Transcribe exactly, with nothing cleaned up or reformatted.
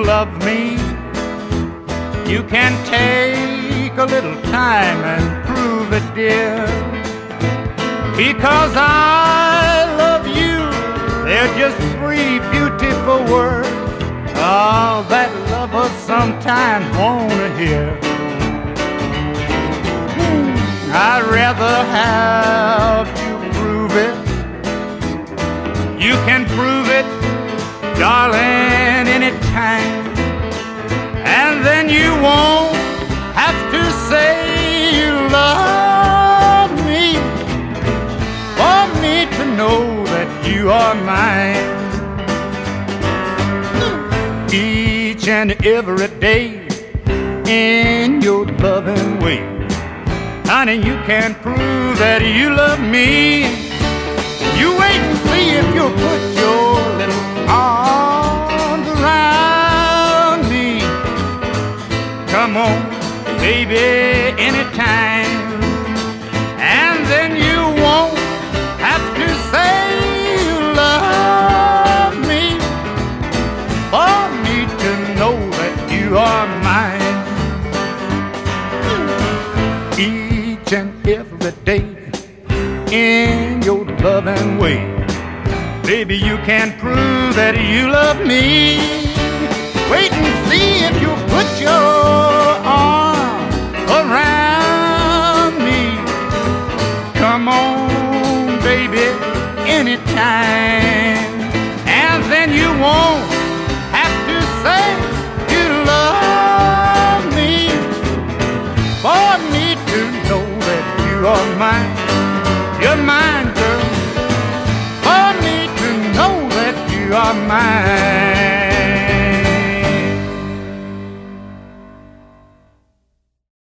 love me, you can take a little time and prove it, dear. Because I love you, they're just three beautiful words, all that lovers sometimes wanna hear. I'd rather have you prove it. You can prove it, darling, anytime. And then you won't have to say you love me for me to know that you are mine. Each and every day in your loving way, honey, you can prove that you love me. You wait and see if you'll put your little arms around me. Come on, baby, anytime. And then you won't have to say you love me for me to know that you are mine. Each and every day in your loving way, baby, you can prove that you love me. Wait and see if you put your arm around me. Come on, baby, anytime. And then you won't have to say you love me for me to know that you are mine. You're mine.